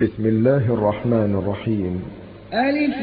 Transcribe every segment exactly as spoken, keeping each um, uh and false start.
بسم الله الرحمن الرحيم. ألف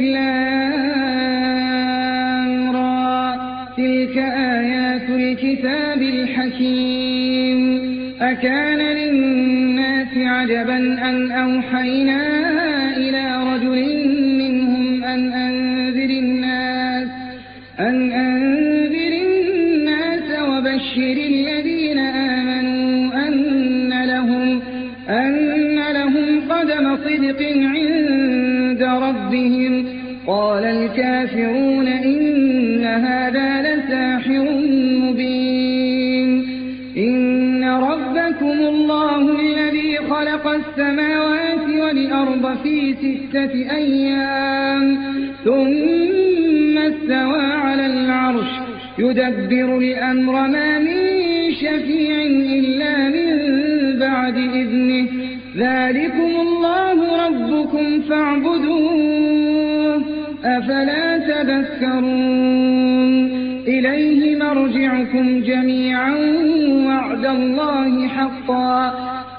لام را، تلك آيات الكتاب الحكيم. أكان للناس عجبا أن أوحينا إلى رجل منهم أن أنذر الناس أن أنذر الناس وبشر الذين آمنوا أن لهم أن لهم قدم صدق عند ربهم. قال الكافرون إن هذا لساحر مبين. إن ربكم الله الذي خلق السماوات والأرض في ستة أيام ثم استوى على العرش يدبر الأمر ما من شفيع إلا من بعد إذنه. ذلكم الله ربكم فاعبدوه أفلا تذكرون. إليه مرجعكم جميعا وعد الله حقا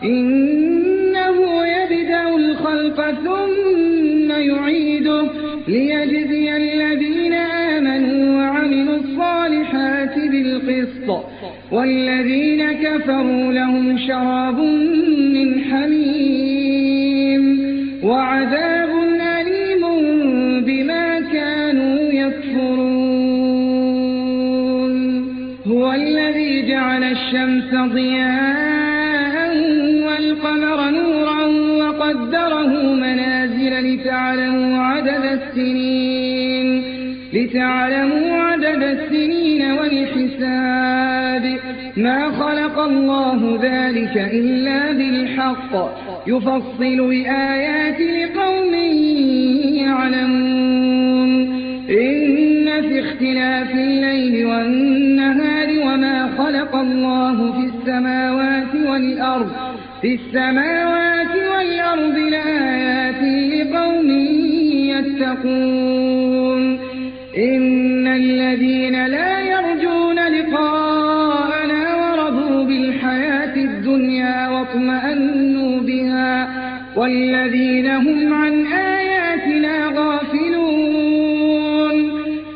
إنه يبدأ الخلق ثم يعيده ليجزي الذين آمنوا وعملوا الصالحات بالقسط والذين كفروا لهم شراب من حميم وعذاب أليم بما كانوا يكفرون. هو الذي جعل الشمس ضياء والقمر نورا وقدره منازل لتعلموا عدد السنين لتعلموا عدد السنين والحساب. ما خلق الله ذلك إلا بالحق يفصل الآيات لقوم يعلمون. إن في اختلاف الليل والنهار وما خلق الله في السماوات والأرض في السماوات والأرض لآيات لقوم يتقون. إن الذين لا يرجون لقاءنا ورضوا بالحياة الدنيا واطمأنوا بها والذين هم عن آياتنا غافلون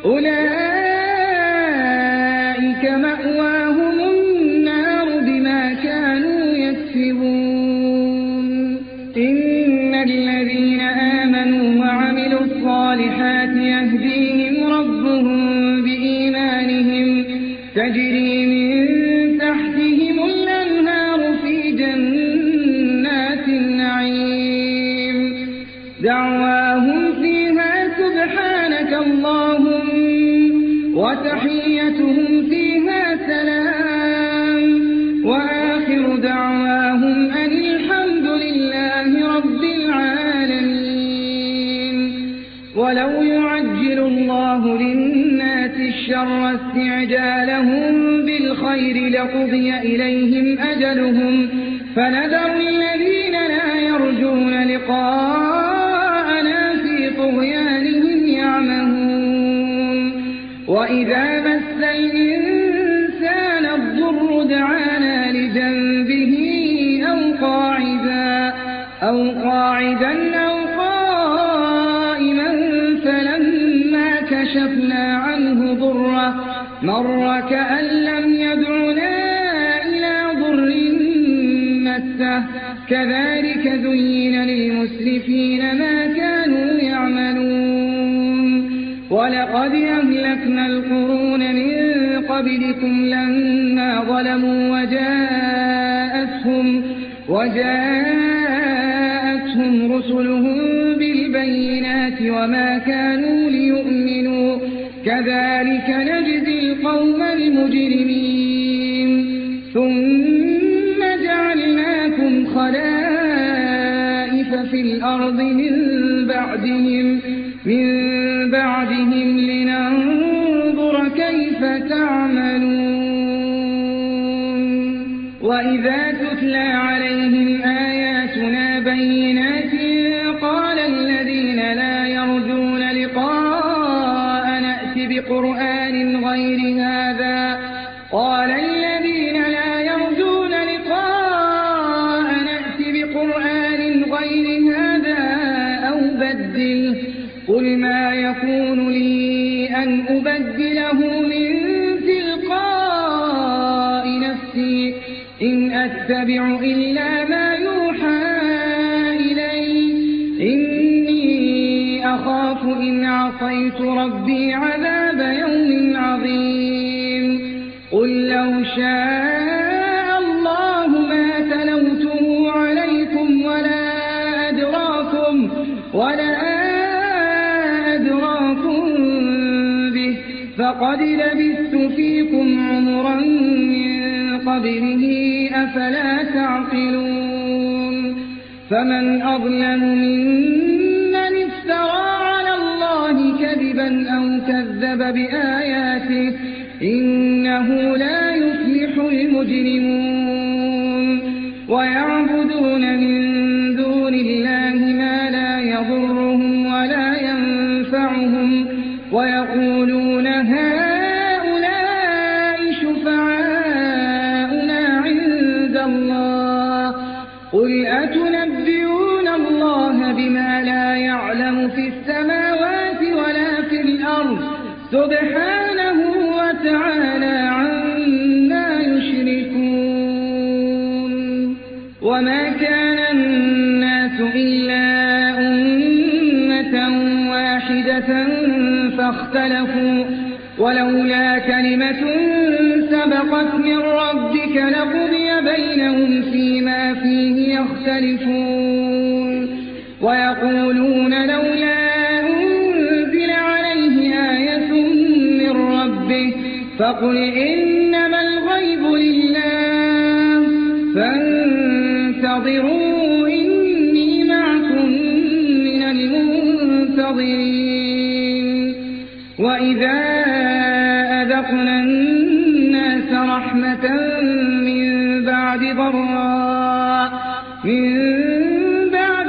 أولئك مأواهم النار بما كانوا يكسبون. إن الذين آمنوا وعملوا الصالحات يهديهم ربهم بإيمانهم تجري من تحتهم الأنهار في جنات النعيم دعواهم فيها سبحانك اللهم وتحيتهم فيها سلام وآخر دعواهم أن الحمد لله رب العالمين. ولو يعجل الله للناس الشر استعجالهم بالخير لقضي إليهم أجلهم فنذر الذين لا يرجون لقاءنا في طغيانهم يعمهون. وإذا مس الإنسان الضر دعانا لجنبه أو قاعدا أو قاعدا أو قائما فلما كشفنا عنه ضره مر كأن لم يدعنا إلى ضر مسه. كذلك زين للمسرفين ما كانوا يعملون. ولقد أهلكنا القرون من قبلكم لما ظلموا وجاءتهم وجاءتهم رسلهم بالبينات وما كانوا ليؤمنوا كذلك نجزي القوم المجرمين. ثم جعلناكم خلائف في الأرض من بعدهم من بعدهم لننظر كيف تعملون. وإذا تتلى عليهم آياتنا بينات قال الذين لا يرجون لقاء نأت بقرآن غير هذا قال الذين لا يرجون لقاء نأت بقرآن غير هذا أبدله قل ما يكون لي أن أبدله من تلقاء نفسي إن أتبع إلا ما يوحى إلي إني أخاف إن عصيت ربي عذاب يوم عظيم قل لو شاء الله ما تلوته عليكم ولا أدراكم ولا أدراكم به فقد لبثت فيكم عمرا من قبله أفلا تعقلون فمن أظلم ممن افترى على الله كذبا أو كذب بآياته إنه لا يفلح المجرمون ويعبدون من دون الله ما لا يضرهم ولا ينفعهم ويقولون هؤلاء شفعاؤنا عند الله قل أتنبئون الله بما لا يعلم في السماوات ولا في الأرض سبحانه وتعالى عما يشركون وما كان الناس إلا أمة واحدة فاختلفوا ولولا كلمة سبقت من ربك لقضي بينهم فيما فيه يختلفون ويقولون لولا أنزل عليه آية من ربه فقل إنما الغيب لله فانتظروا إني معكم من المنتظرين وإذا أذقنا الناس رحمة من بعد ضراء من بعد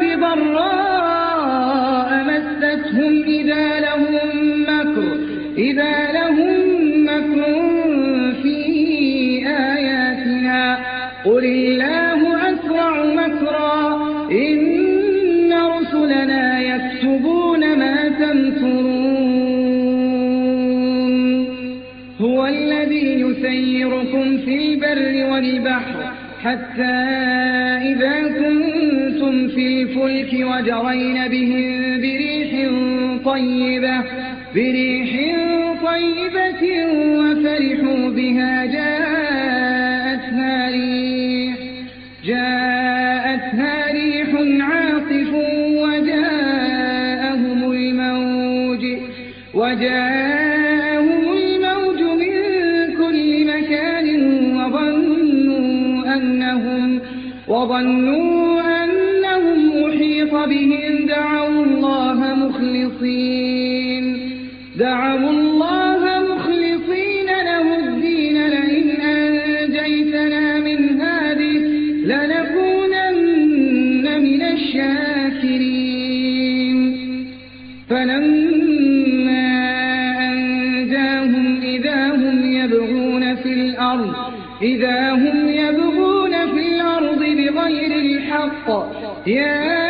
ضراء مستهم إذا لهم مكر إذا لهم مكر في آياتنا قل الله أسرع مكرا إن رسلنا يكتبون ما تمكرون هو الذي يسيركم في البر والبحر حتى إذا كنتم في الفلك وجرين بهم بريح طيبة بريح طيبة وفرحوا بها جاءتها ريح جاءتها ريح عاصف وجاءهم الموج وجاءهم الموج من كل مكان وظنوا أنهم وظنوا أنهم محيط بهم دعوا الله مخلصين دعوا الله مخلصين له الدين لئن أنجيتنا من هذه لنكونن من الشاكرين فلما أنجاهم إذا هم يبغون في الأرض إذا هم يبغون في الأرض بغير الحق يا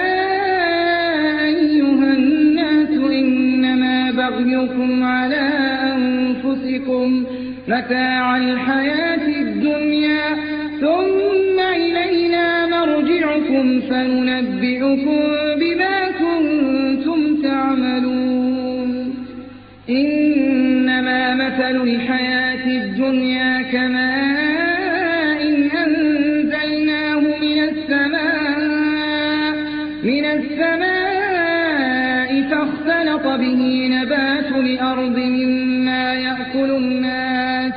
أيها الناس إنما بغيكم على أنفسكم متاع الحياة الدنيا ثم إلينا مرجعكم فننبئكم بما كنتم تعملون إنما مثل الحياة الدنيا كماء إن أنزلناه من السماء من السماء فاختلط به نبات الأرض مما يأكل الناس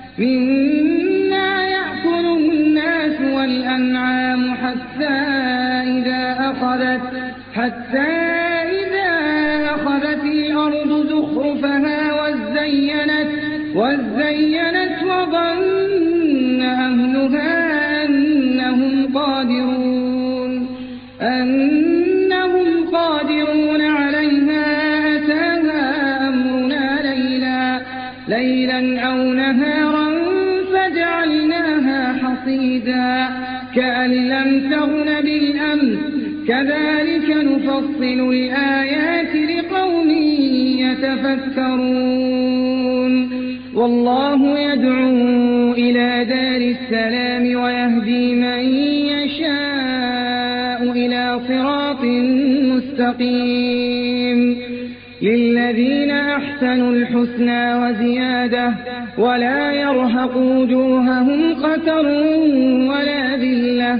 مما يأكل الناس والأنعام حتى إذا أخذت حتى إذا أخذت الأرض زخرفها وزينت وزينت وظن أهلها أنهم قادرون أنهم قادرون عليها أتاها أمرنا ليلا ليلا أو نهارا فجعلناها حصيدا كأن لم تغن بالأمس كذلك نفصل الآيات لقوم يتفكرون والله يدعو إلى دار السلام ويهدي من يشاء إلى صراط مستقيم للذين أحسنوا الحسنى وزيادة ولا يرهق وجوههم قتر ولا ذلة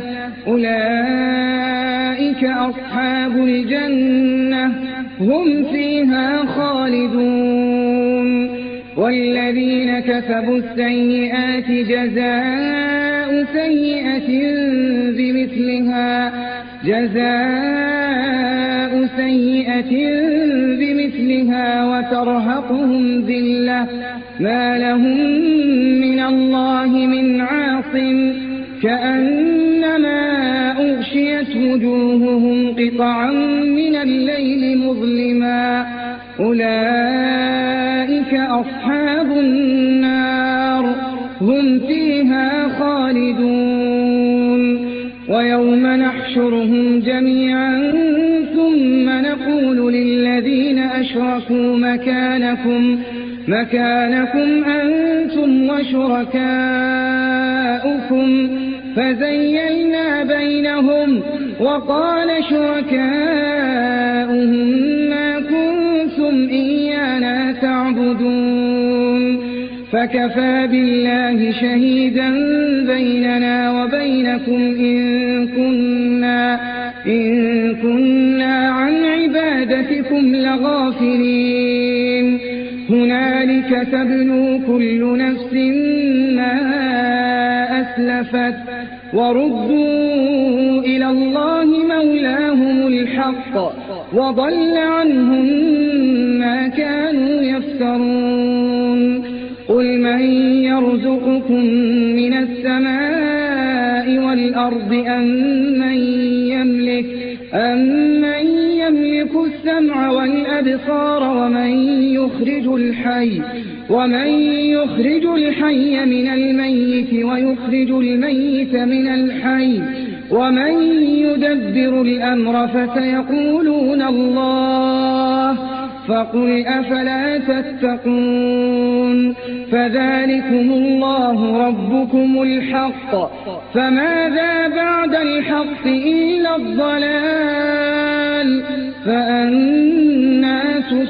أولئك أصحاب الجنة هم فيها خالدون والذين كسبوا السيئات جزاء سيئة بمثلها جزاء سيئة بمثلها وترهقهم ذلة ما لهم من الله من عاصم كأنما أغشيت وجوههم قطعا من الليل مظلما أولئك أصحاب النار هم فيها خالدون ويوم نحشرهم جميعا ثم نقول للذين أشركوا مكانكم مكانكم أنتم وشركاؤكم فزيلنا بينهم وقال شركاؤهم ما كنتم إيانا تعبدون فكفى بالله شهيدا بيننا وبينكم إن كنا, إن كنا عن عبادتكم لغافلين هنالك تبلو كل نفس ما أسلفت وردوا إلى الله مولاهم الحق وضل عنهم ما كانوا يفترون قل من يرزقكم من السماء والأرض أم من يملك, أم من يملك السمع والأبصار ومن يخرج الحي ومن يخرج الحي من الميت ويخرج الميت من الحي ومن يدبر الأمر فسيقولون الله فقل أفلا تتقون فذلكم الله ربكم الحق فماذا بعد الحق إلا الضلال فأنى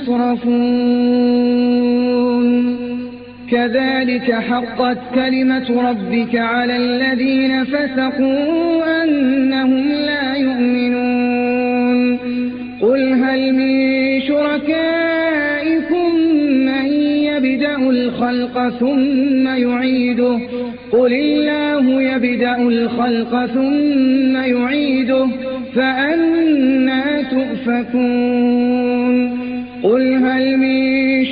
تصرفون كذلك حقت كلمة ربك على الذين فسقوا أنهم لا يؤمنون قل هل من شركائكم من يبدأ الخلق ثم يعيده قل الله يبدأ الخلق ثم يعيده فأنى تؤفكون قل هل من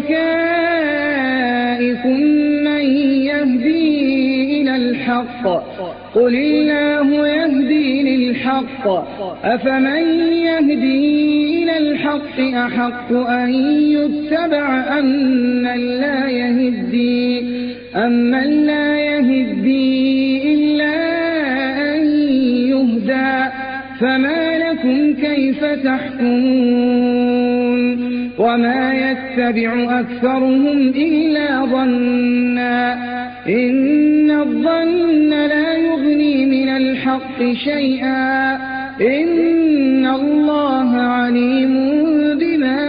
شركائكم من يهدي إلى الحق قل الله يهدي للحق أفمن يهدي إلى الحق أحق أن يتبع أمن لا يهدي أمن لا يهدي إلا أن يهدى فما لكم كيف تحكمون وما يتبع أكثرهم إلا ظنا إن الظن لا يغني من الحق شيئا إن الله عليم بما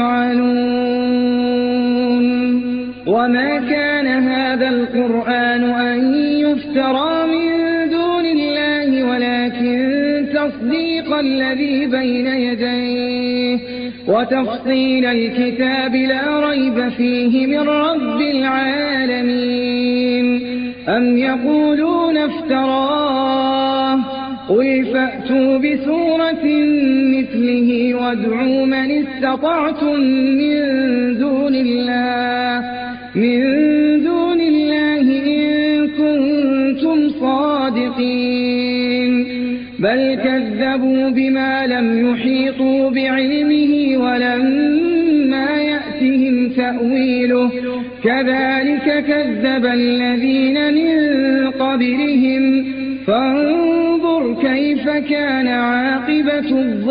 يفعلون وما كان هذا القرآن أن يفترى من دون الله ولكن تصديق الذي بين يديه وتفصيل الكتاب لا ريب فيه من رب العالمين أم يقولون افتراه قل فأتوا بسورة مثله وادعوا من استطعتم من دون الله من دون الله إن كنتم صادقين بل كذبوا بما لم يحيطوا بعلمه ولما يأتهم تأويله كذلك كذب الذين من قبلهم فانظر كيف كان عاقبة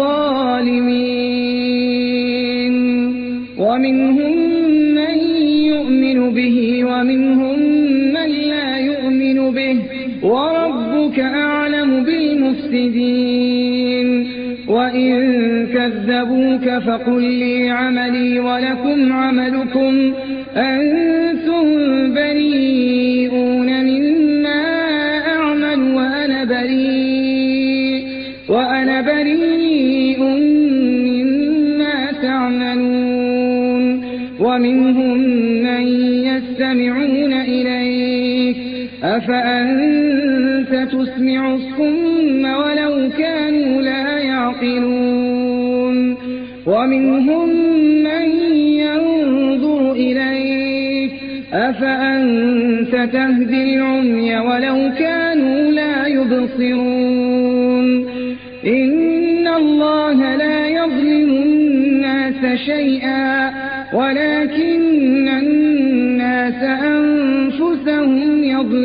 الظالمين. ومنهم من يؤمن به ومنهم من لا يؤمن به، وربك أعلم بالمفسدين. وإن كذبوك فقل لي عملي ولكم عملكم، أنتم بريئون مما أعمل وأنا بريء وأنا بريء مما تعملون. ومنهم من يستمعون إليك، أفأنت تسمع الصم ولو كانوا لا يعقلون. ومنهم من ينظر إليك، أفأنت تهدي العمي ولو كانوا لا يبصرون. إن الله لا يظلم الناس شيئا ولكن الناس أنفسهم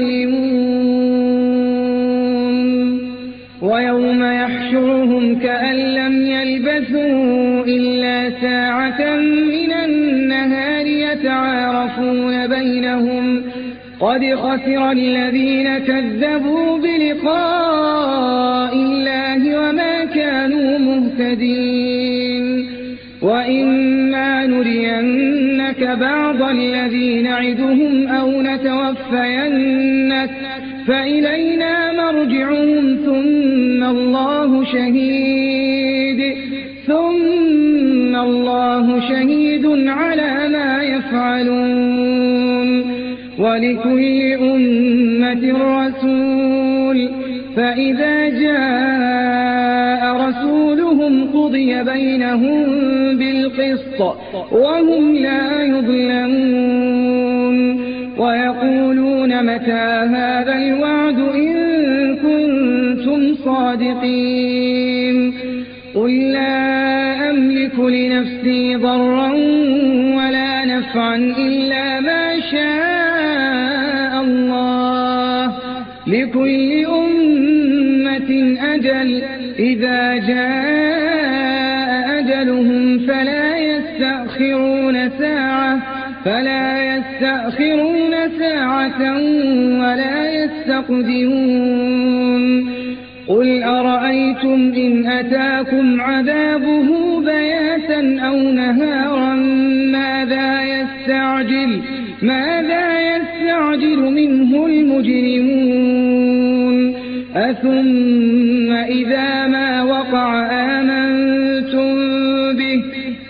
يظلمون. ويوم يحشرهم كأن لم يلبثوا إلا ساعة من النهار يتعارفون بينهم، قد خسر الذين كذبوا بلقاء الله وما كانوا مهتدين. وإما نرينك بعض الذي نعدهم أو نتوفينك فإلينا مرجعهم ثم الله شهيد ثم الله شهيد على ما يفعلون. ولكل أمة رسول، فإذا جاء رسولهم قضي بينهم بالقسط وهم لا يظلمون. ويقولون متى هذا الوعد إن كنتم صادقين. قل لا أملك لنفسي ضرا ولا نفعا إلا ما شاء الله، لكل أمة أجل، إذا جاء أجلهم فلا يستأخرون ساعة فلا يستأخرون ساعة ولا يستقدمون. قل أرأيتم إن أتاكم عذابه بياتا أو نهارا ماذا يستعجل ماذا يستعجل منه المجرمون. أثم إذا ما وقع آمنتم به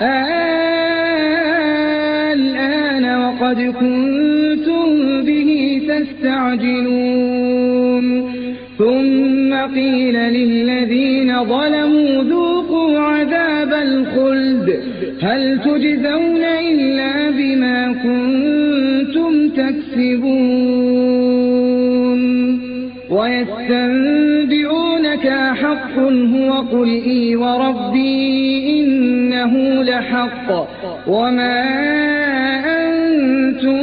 الآن وقد كنتم به تستعجلون. ثم قيل للذين ظلموا ذوقوا عذاب الخلد هل تجزون إلا بما كنتم تكسبون. ويستنبئونك أحق هو قل إي وربي إنه لحق وما أنتم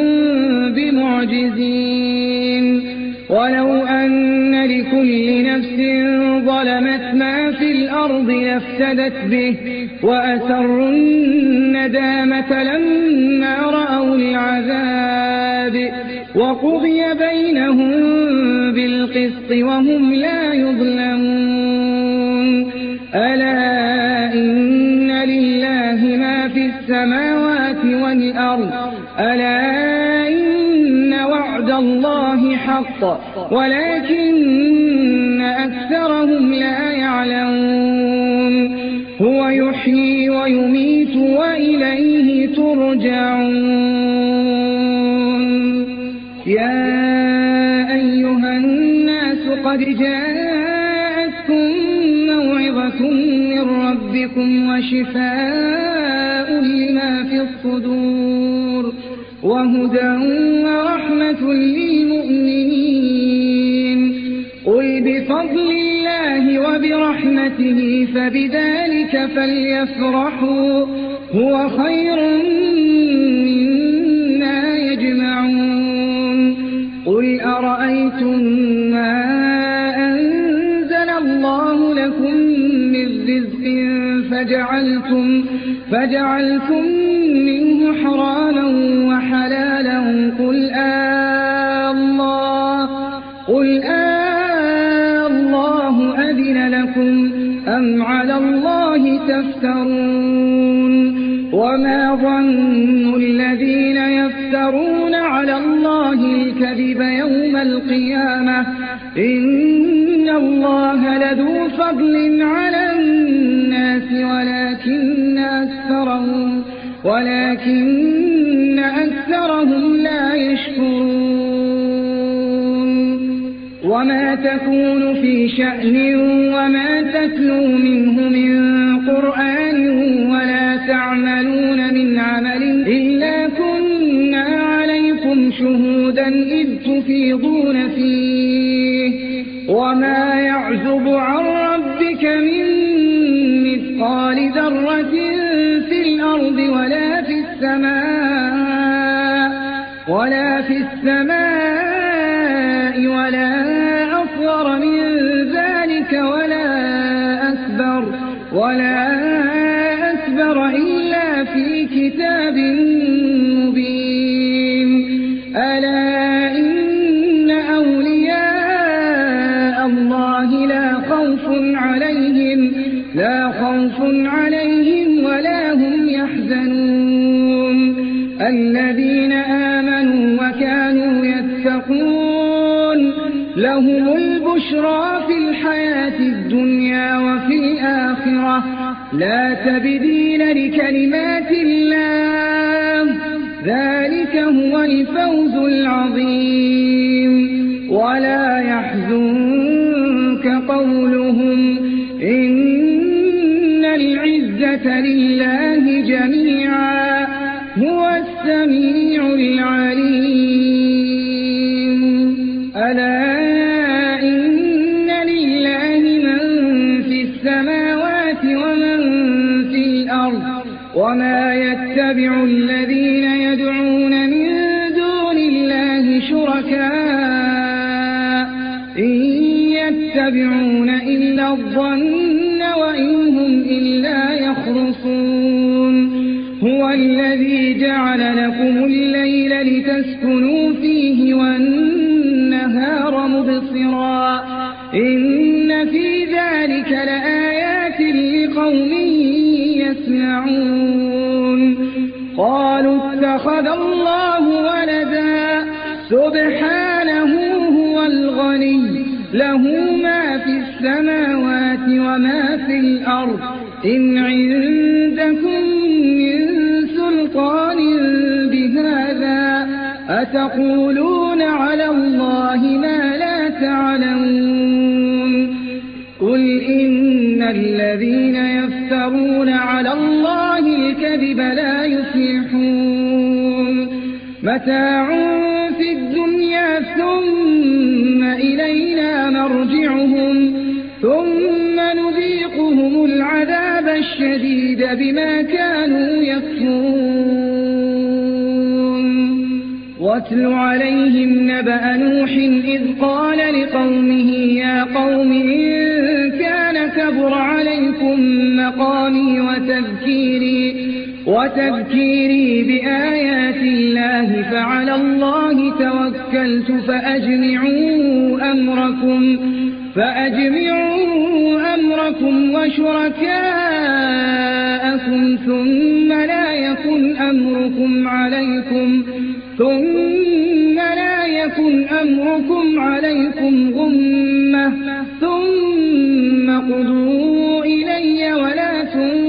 بمعجزين. ولو أن لكل نفس ظلمت ما في الأرض لافتدت به وأسروا الندامة لما رأوا العذاب وقضي بينهم بالقسط وهم لا يظلمون. ألا إن لله ما في السماوات والأرض ألا إن وعد الله حق ولكن أكثرهم لا يعلمون. هو يحيي ويميت وإليه ترجعون. يا أيها الناس قد جاءتكم موعظة من ربكم وشفاء لما في الصدور وهدى ورحمة للمؤمنين. قل بفضل الله وبرحمته فبذلك فليفرحوا هو خير مما يجمعون. قل أرأيتم ما فجعلتم, فجعلتم منه حراما وحلالا قل آه الله, قل آه الله أذن لكم أم على الله تفترون وما ظن الذين يفترون على الله الكذب يوم القيامة إن الله لذو فضل على الناس ولكن أكثرهم, ولكن أكثرهم لا يشكرون وما تكون في شأن وما تتلو منه من قرآن ولا تعملون من عمل إلا كنا عليكم شهودا إذ تفيضون فيه وما يعزب عن ربك من مثقال ذرة في الأرض ولا في السماء ولا في السماء ولا أصغر من ذلك ولا أكبر ولا أكبر إلا في كتاب مبين ألا إن أولياء الله لا خوف عليهم لا خوف عليهم ولا هم يحزنون الذين آمنوا وكانوا يتقون لهم البشرى في الحياة الدنيا وفي الآخرة لا تبديل لكلمات الله ذلك هو الفوز العظيم ولا يحزنك قولهم إن العزة لله جميعا هو السميع العليم ألا إن لله من في السماوات ومن في الأرض وما يتبع الذين يدعون من دون الله شركاء إن يتبعون إلا الظن وإن هم إلا يخرصون هو الذي جعل لكم الليل لتسكنوا فيه والنهار مبصرا إن في ذلك لآيات لقوم يسمعون قالوا اتخذ الله ولدا سبحانه هو الغني له ما في السماوات وما في الأرض إن عندكم من سلطان بهذا أتقولون على الله ما لا تعلمون قل إن الذين يفترون على الله الكذب لا يفلحون متاع في الدنيا ثم إلينا مرجعهم ثم نذيقهم العذاب الشديد بما كانوا يكفرون واتل عليهم نبأ نوح إذ قال لقومه يا قوم إن كان كبر عليكم مقامي وتذكيري وتذكيري بآيات الله فعلى الله توكلت فأجمعوا أمركم فأجمعوا أمركم وشركاءكم ثم لا يكن أمركم عليكم ثم لا يكن أمركم عليكم غمة ثم قضوا إلي ولا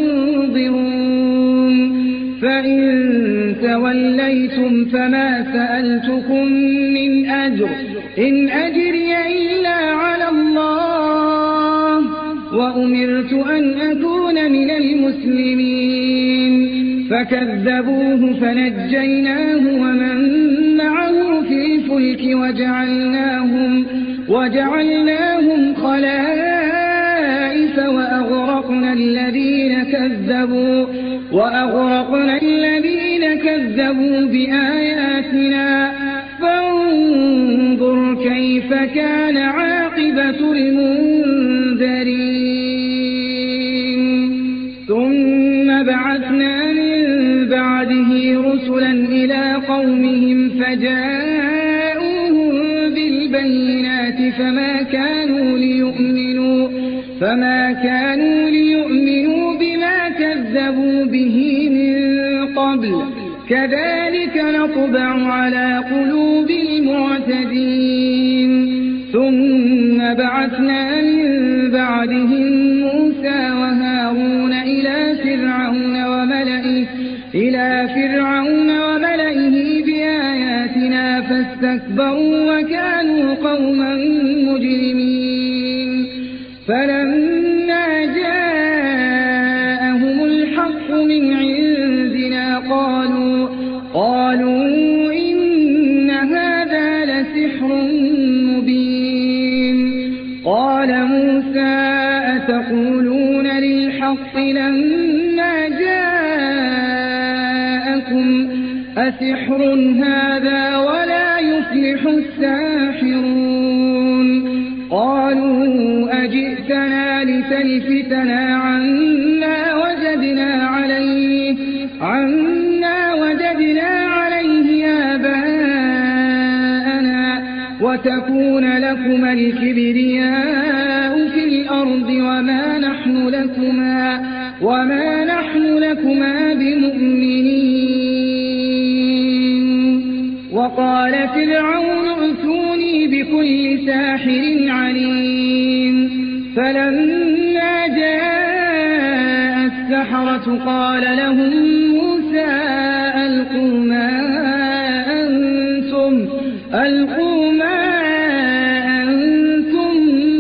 تنظرون فإن توليتم فما سألتكم من أجر إن أجري إلا على الله وأمرت أن أكون من المسلمين فكذبوه فنجيناه ومن معه في الفلك وجعلناهم, وجعلناهم خلائف وأغرقنا الذين كذبوا وأغرقنا الذين كذبوا بآياتنا فانظر كيف كان عاقبة المنذرين ثم بعثنا من بعده رسلا إلى قومهم فجاءوهم بالبينات فما كانوا ليؤمنوا فما كانوا ليؤمنوا بما كذبوا به من قبل كذلك نطبع على قلوب المعتدين ثم بعثنا من بعدهم موسى وهارون إلى فرعون وملئه إلى فرعون وملئه بآياتنا فاستكبروا وكانوا قوما مجرمين فلما جاءهم الحق من عندنا قالوا قالوا إن هذا لسحر مبين قال موسى أتقولون للحق لما جاءكم أسحر هذا ولا يفلح الساحرون قالوا أجئتنا لتلفتنا عنا وجدنا عليه عنا وجدنا عليه آباءنا وتكون لكما الكبرياء في الأرض وما نحن لكما وما نحن لكما بمؤمنين وقال فرعون ائتوني بكل ساحر عليم فلما جاء السحرة قال لهم موسى ألقوا ما أنتم ألقوا ما أنتم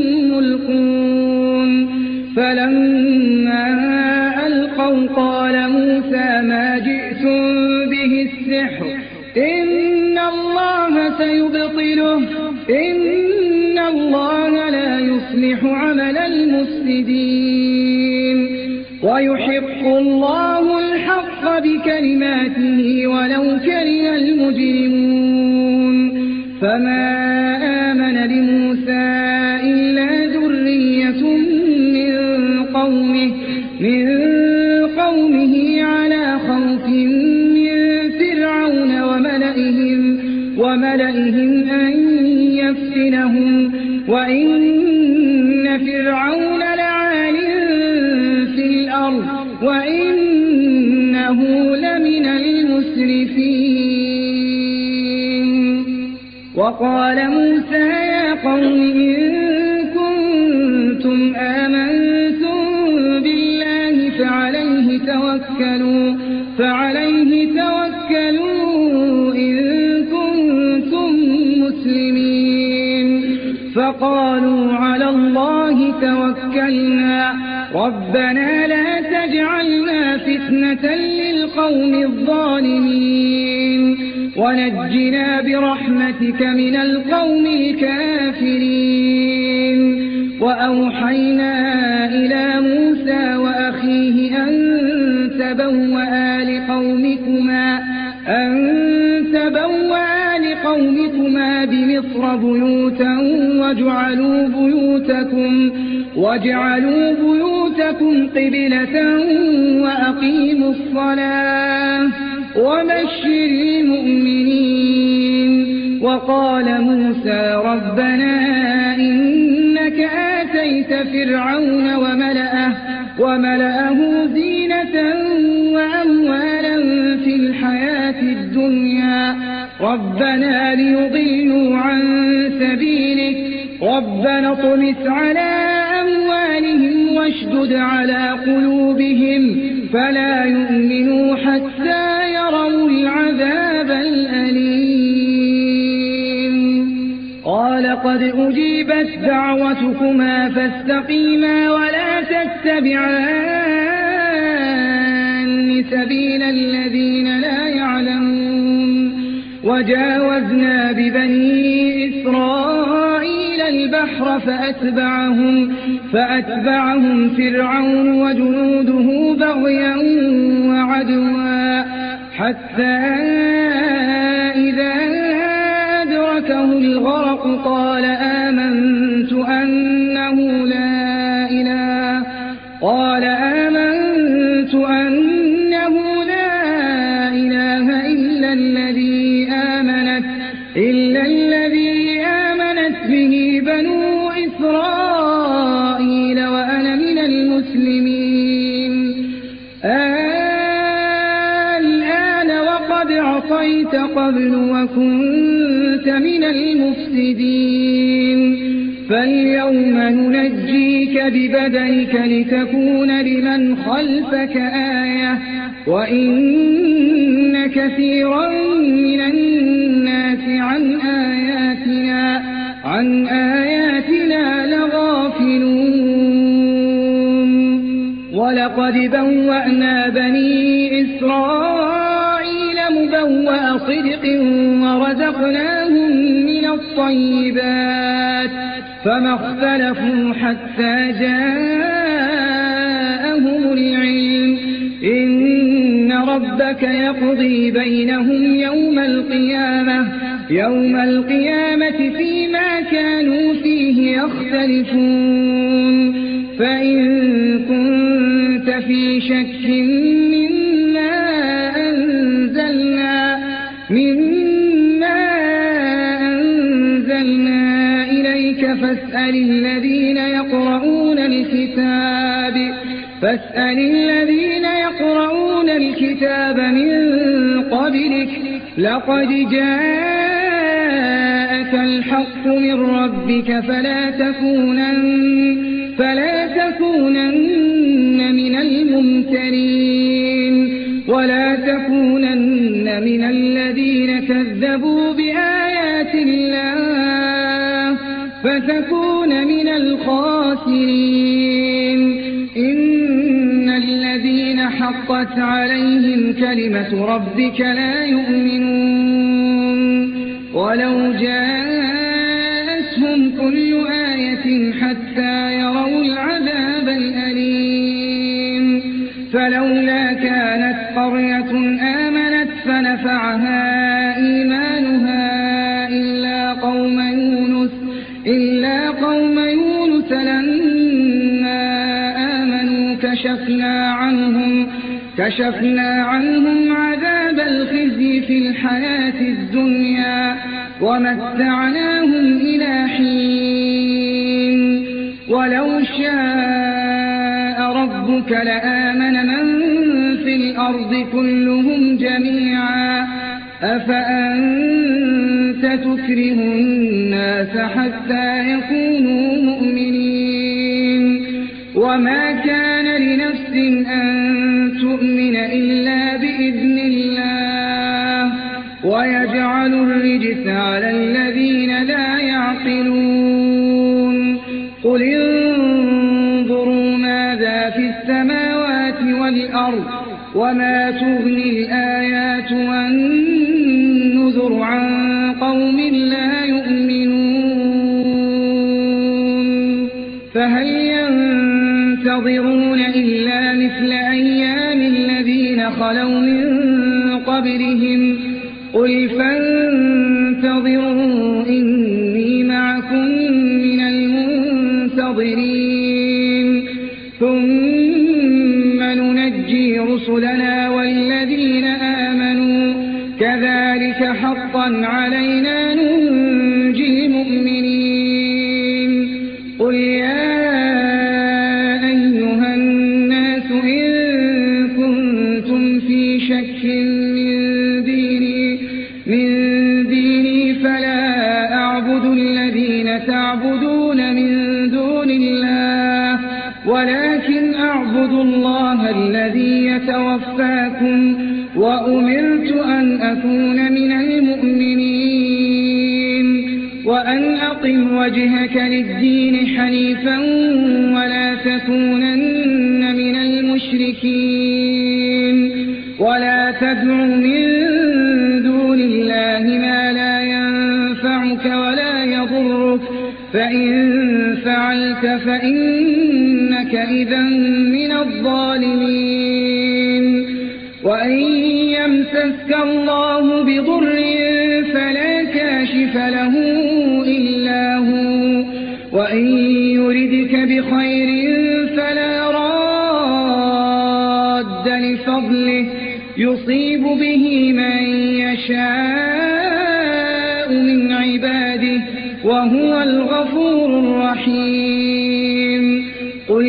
ملقون فلما ألقوا قال موسى ما جئتم به السحر إن الله سيبطله إن الله لا يصلح عمل المفسدين ويحق الله الحق بكلماته ولو كره المجرمون فما آمن لموسى إلا ذرية من قومه من قومه على خوف من فرعون وملئهم وملئهم أن يفتنهم وإن فرعون لعال في الأرض وإنه لمن المسرفين وقال موسى يا قوم إن كنتم آمنتم بالله فعليه توكلوا فعليه توكلوا إن كنتم مسلمين فقالوا على الله توكلنا ربنا لا تجعلنا فتنة للقوم الظالمين ونجنا برحمتك من القوم الكافرين وأوحينا إلى موسى وأخيه أن تبوأ لقومكما أن تبوأ لقومكما بمصر بيوتا واجعلوا بيوتكم واجعلوا بيوتكم قبلة وأقيموا الصلاة وبشر المؤمنين وقال موسى ربنا إنك آتيت فرعون وملأه وملأه زينة وأموالا في الحياة الدنيا ربنا ليضلوا عن سبيلك ربنا اطمس على أموالهم واشدد على قلوبهم فلا يؤمنوا حتى يروا العذاب الأليم قال قد أجيبت دعوتكما فاستقيما ولا تتبعان سبيل الذين لا يعلمون وجاوزنا ببني إسرائيل البحر فأتبعهم فأتبعهم فرعون وجنوده بغيا وعدوا حتى إذا أدركه الغرق قال آمنت أنه لا إله قال آمنت أن عصيت قبل وكنت من المفسدين فاليوم ننجيك ببدنك لتكون لمن خلفك آية وإن كثيرا من الناس عن آياتنا عن آياتنا لغافلون ولقد بوأنا بني إسرائيل مبوأ صدق ورزقناهم من الطيبات فما اختلفوا حتى جاءهم العلم إن ربك يقضي بينهم يوم القيامة يوم القيامة فيما كانوا فيه يختلفون فإن كنت في شك مما أنزلنا مما أنزلنا إليك فاسأل الذين يقرؤون الكتاب فاسأل الذين يقرؤون الكتاب من قبلك لقد جاءك الحق من ربك فلا تكونن فلا تكونن من الممترين ولا تكونن من الذين كذبوا بآيات الله فتكون من الخاسرين إن الذين حقت عليهم كلمة ربك لا يؤمنون ولو جاءتهم كل آية حتى يروا العذاب الأليم فلولا كانت قرية آمنت فنفعها إيمانها إلا قوم يونس إلا قوم يونس لما آمنوا كشفنا عنهم كشفنا عنهم عذاب الخزي في الحياة الدنيا ومتعناهم إلى حين ولو شاء ربك لآمن من في الأرض كلهم جميعا أفأنت تكره الناس حتى يكونوا مؤمنين وما كان لنفس أن تؤمن إلا بإذن الله ويجعل الرجس على الذين لا يعقلون قل انظروا ماذا في السماوات والأرض وما تغني الآيات والنذر عن قوم لا يؤمنون فهل ينتظرون إلا مثل أيام الذين خلوا من قبلهم قل فانتظروا إني معكم من المنتظرين ثم ننجي رسلنا والذين آمنوا كذلك حقا علينا ننجي المؤمنين قل يا أيها الناس إن كنتم في شك من ديني من ديني فلا أعبد الذين تعبدون من دون الله ولكن أعبد الله الذي يتوفاكم وأمرت أن أكون من المؤمنين وأن أقم وجهك للدين حنيفا ولا تكونن من المشركين ولا تدع من دون الله ما لا ينفعك ولا يضرك فإن فعلت فإنك إذا من الظالمين وإن يمسسك الله بضر فلا كاشف له إلا هو وإن يردك بخير فلا راد لفضله يصيب به من يشاء من عباده وهو الغفور الرحيم قل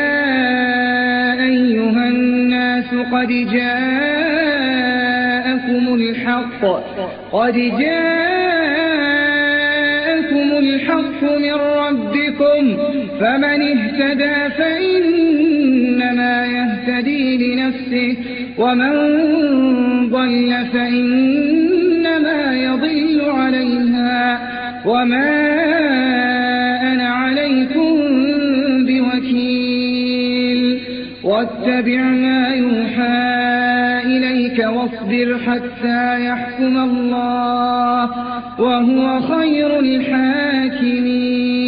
يا أيها الناس قد جاءكم جاءكم الحق قد جاءكم الحق من ربكم فمن اهتدى فإنما يهتدي لنفسه ومن ضل فإنما يضل عليها وما أنا عليكم بوكيل واتبع ما يوحى إليك واصبر حتى يحكم الله وهو خير الحاكمين